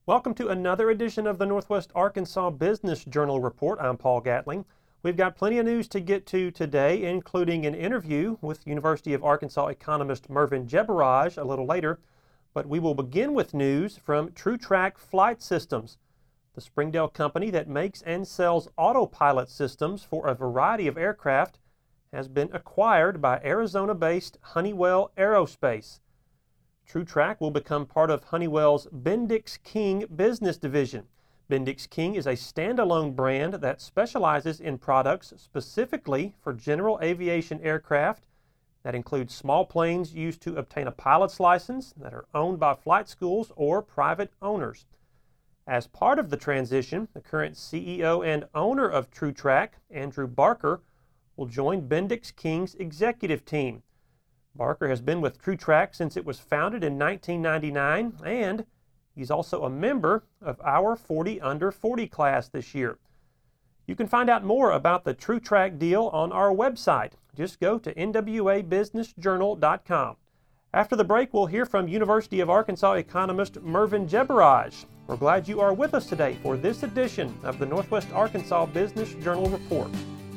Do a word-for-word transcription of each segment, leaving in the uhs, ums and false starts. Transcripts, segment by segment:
Welcome to another edition of the Northwest Arkansas Business Journal Report. I'm Paul Gatling. We've got plenty of news to get to today, including an interview with University of Arkansas economist Mervin Jebaraj a little later. But we will begin with news from TrueTrack Flight Systems. The Springdale company that makes and sells autopilot systems for a variety of aircraft has been acquired by Arizona-based Honeywell Aerospace. TrueTrack will become part of Honeywell's Bendix King business division. Bendix King is a standalone brand that specializes in products specifically for general aviation aircraft that include small planes used to obtain a pilot's license that are owned by flight schools or private owners. As part of the transition, the current C E O and owner of TrueTrack, Andrew Barker, will join Bendix King's executive team. Barker has been with TrueTrack since it was founded in nineteen ninety-nine, and he's also a member of our forty under forty class this year. You can find out more about the TrueTrack deal on our website. Just go to N W A business journal dot com. After the break, we'll hear from University of Arkansas economist Mervin Jebaraj. We're glad you are with us today for this edition of the Northwest Arkansas Business Journal Report.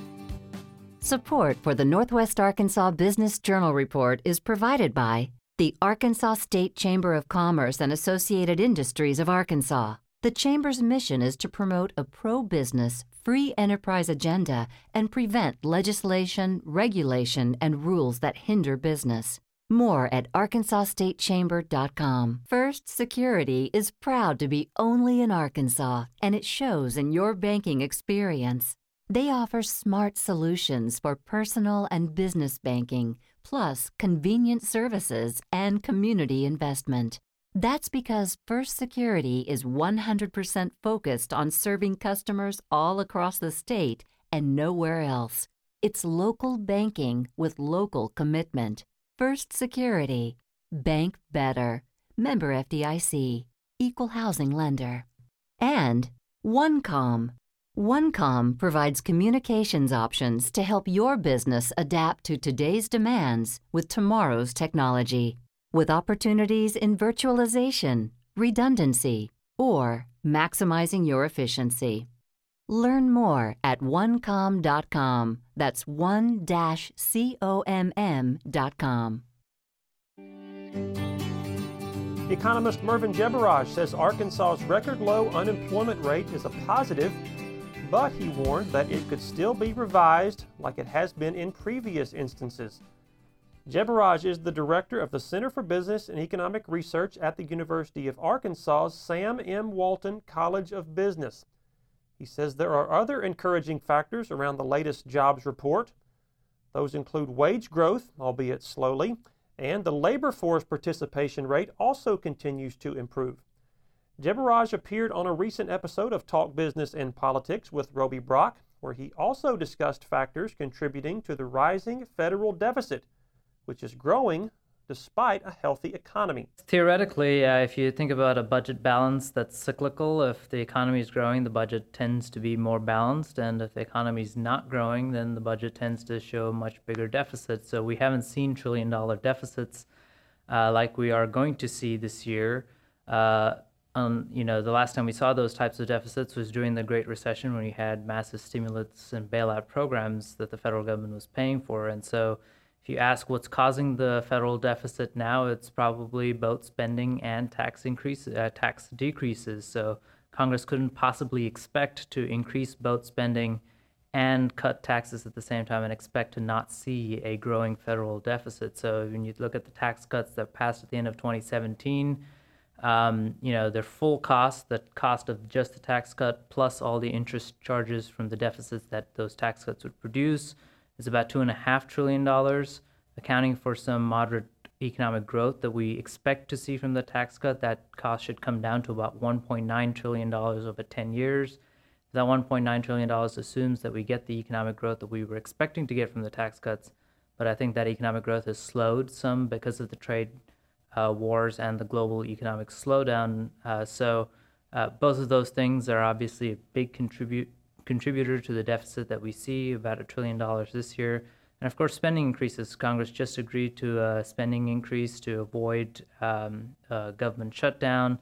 Support for the Northwest Arkansas Business Journal Report is provided by the Arkansas State Chamber of Commerce and Associated Industries of Arkansas. The Chamber's mission is to promote a pro-business, free enterprise agenda and prevent legislation, regulation, and rules that hinder business. More at arkansas state chamber dot com. First Security is proud to be only in Arkansas, and it shows in your banking experience. They offer smart solutions for personal and business banking, plus convenient services and community investment. That's because First Security is one hundred percent focused on serving customers all across the state and nowhere else. It's local banking with local commitment. First Security. Bank better. Member F D I C. Equal housing lender. And OneCom. OneCom provides communications options to help your business adapt to today's demands with tomorrow's technology, with opportunities in virtualization, redundancy, or maximizing your efficiency. Learn more at one com dot com. That's one dash C O M M dot com. Economist Mervin Jebaraj says Arkansas's record low unemployment rate is a positive, but he warned that it could still be revised like it has been in previous instances. Jebaraj is the director of the Center for Business and Economic Research at the University of Arkansas's Sam M. Walton College of Business. He says there are other encouraging factors around the latest jobs report. Those include wage growth, albeit slowly, and the labor force participation rate also continues to improve. Jebaraj appeared on a recent episode of Talk Business and Politics with Roby Brock, where he also discussed factors contributing to the rising federal deficit, which is growing despite a healthy economy. Theoretically, uh, if you think about a budget balance that's cyclical, if the economy is growing, the budget tends to be more balanced, and if the economy is not growing, then the budget tends to show a much bigger deficit. So we haven't seen trillion dollar deficits uh, like we are going to see this year. Uh, Um, you know, the last time we saw those types of deficits was during the Great Recession, when we had massive stimulus and bailout programs that the federal government was paying for. And so if you ask what's causing the federal deficit now, it's probably both spending and tax increases, uh, tax decreases. So Congress couldn't possibly expect to increase both spending and cut taxes at the same time and expect to not see a growing federal deficit. So when you look at the tax cuts that passed at the end of twenty seventeen, Um, you know, their full cost, the cost of just the tax cut plus all the interest charges from the deficits that those tax cuts would produce is about two and a half trillion dollars, accounting for some moderate economic growth that we expect to see from the tax cut. That cost should come down to about one point nine trillion dollars over ten years. That one point nine trillion dollars assumes that we get the economic growth that we were expecting to get from the tax cuts, but I think that economic growth has slowed some because of the trade Uh, wars and the global economic slowdown. Uh, so uh, both of those things are obviously a big contribute contributor to the deficit that we see, about a trillion dollars this year. And of course, spending increases. Congress just agreed to a spending increase to avoid um, a government shutdown.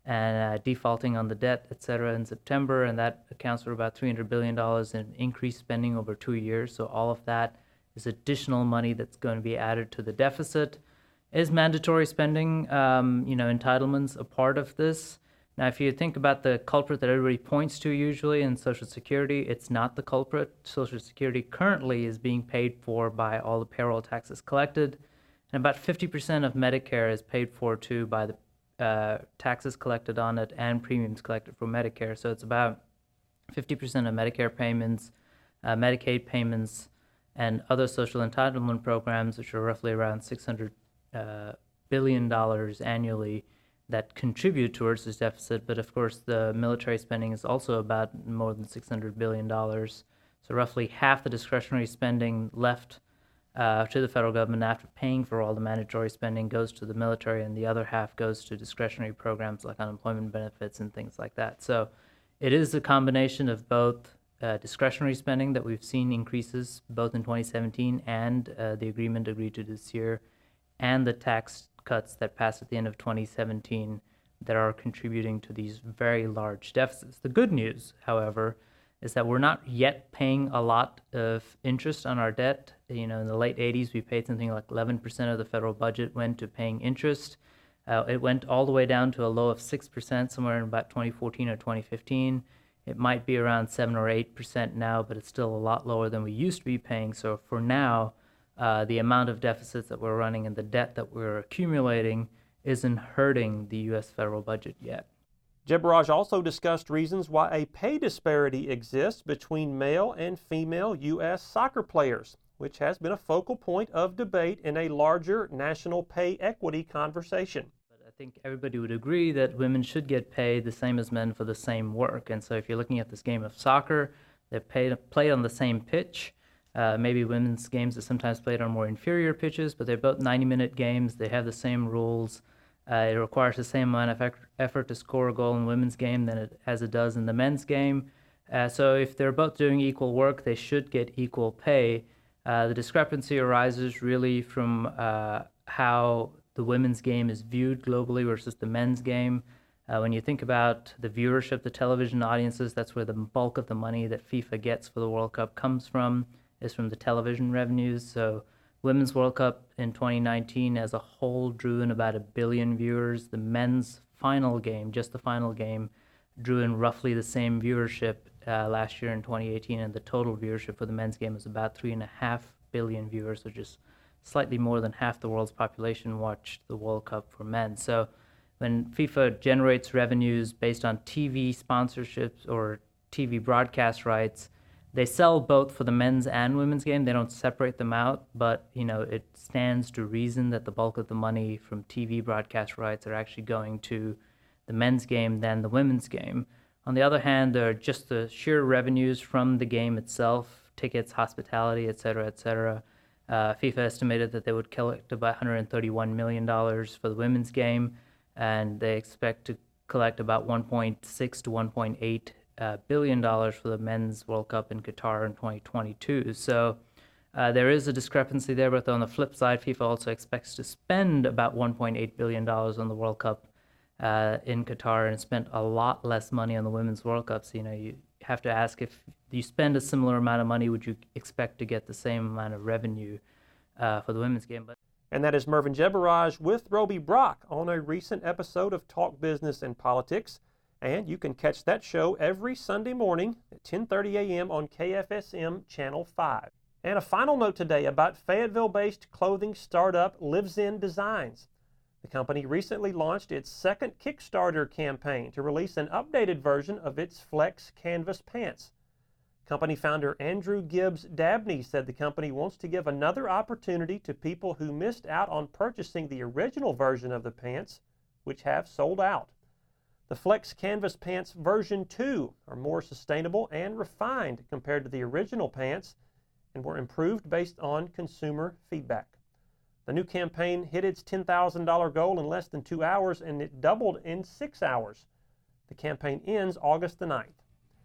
and uh, defaulting on the debt, et cetera, in September, and that accounts for about three hundred billion dollars in increased spending over two years. So all of that is additional money that's going to be added to the deficit. Is mandatory spending, um, you know, entitlements a part of this? Now, if you think about the culprit that everybody points to usually in Social Security, it's not the culprit. Social Security currently is being paid for by all the payroll taxes collected, and about fifty percent of Medicare is paid for too by the uh, taxes collected on it and premiums collected for Medicare. So it's about fifty percent of Medicare payments, uh, Medicaid payments, and other social entitlement programs, which are roughly around six hundred uh, billion dollars annually, that contribute towards this deficit. But of course, the military spending is also about more than six hundred billion dollars. So roughly half the discretionary spending left uh, to the federal government after paying for all the mandatory spending goes to the military, and the other half goes to discretionary programs like unemployment benefits and things like that. So it is a combination of both uh, discretionary spending that we've seen increases both in twenty seventeen and uh, the agreement agreed to this year, and the tax cuts that passed at the end of twenty seventeen that are contributing to these very large deficits. The good news, however, is that we're not yet paying a lot of interest on our debt. You know, in the late eighties, we paid something like eleven percent of the federal budget went to paying interest. Uh, it went all the way down to a low of six percent somewhere in about twenty fourteen or twenty fifteen. It might be around seven or eight percent now, but it's still a lot lower than we used to be paying. So for now, Uh, the amount of deficits that we're running and the debt that we're accumulating isn't hurting the U S federal budget yet. Jeboraj also discussed reasons why a pay disparity exists between male and female U S soccer players, which has been a focal point of debate in a larger national pay equity conversation. But I think everybody would agree that women should get paid the same as men for the same work. And so if you're looking at this game of soccer, they're paid, played on the same pitch. Uh, maybe women's games are sometimes played on more inferior pitches, but they're both ninety-minute games. They have the same rules. Uh, it requires the same amount of effort to score a goal in women's game than it, as it does in the men's game. Uh, so if they're both doing equal work, they should get equal pay. Uh, the discrepancy arises really from uh, how the women's game is viewed globally versus the men's game. Uh, when you think about the viewership, the television audiences, that's where the bulk of the money that FIFA gets for the World Cup comes from, is from the television revenues. So Women's World Cup in twenty nineteen as a whole drew in about a billion viewers. The men's final game, just the final game, drew in roughly the same viewership uh, last year in twenty eighteen, and the total viewership for the men's game was about three and a half billion viewers, which is slightly more than half the world's population watched the World Cup for men. So when FIFA generates revenues based on T V sponsorships or T V broadcast rights, they sell both for the men's and women's game. They don't separate them out, but you know, it stands to reason that the bulk of the money from T V broadcast rights are actually going to the men's game than the women's game. On the other hand, there are just the sheer revenues from the game itself, tickets, hospitality, et cetera, et cetera. Uh, FIFA estimated that they would collect about one hundred thirty-one million dollars for the women's game, and they expect to collect about one point six to one point eight Uh, billion dollars for the men's World Cup in Qatar in twenty twenty-two. So uh, there is a discrepancy there, but on the flip side, FIFA also expects to spend about one point eight billion dollars on the World Cup uh, in Qatar, and spent a lot less money on the Women's World Cup. So, you know, you have to ask, if you spend a similar amount of money, would you expect to get the same amount of revenue uh, for the women's game? But And that is Mervin Jeboraj with Roby Brock on a recent episode of Talk Business and Politics. And you can catch that show every Sunday morning at ten thirty a.m. on K F S M Channel five. And a final note today about Fayetteville-based clothing startup Lives In Designs. The company recently launched its second Kickstarter campaign to release an updated version of its Flex Canvas pants. Company founder Andrew Gibbs Dabney said the company wants to give another opportunity to people who missed out on purchasing the original version of the pants, which have sold out. The Flex Canvas Pants version two are more sustainable and refined compared to the original pants, and were improved based on consumer feedback. The new campaign hit its ten thousand dollars goal in less than two hours, and it doubled in six hours. The campaign ends August the ninth.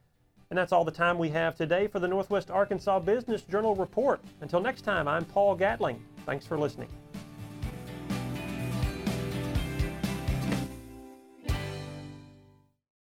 And that's all the time we have today for the Northwest Arkansas Business Journal Report. Until next time, I'm Paul Gatling. Thanks for listening.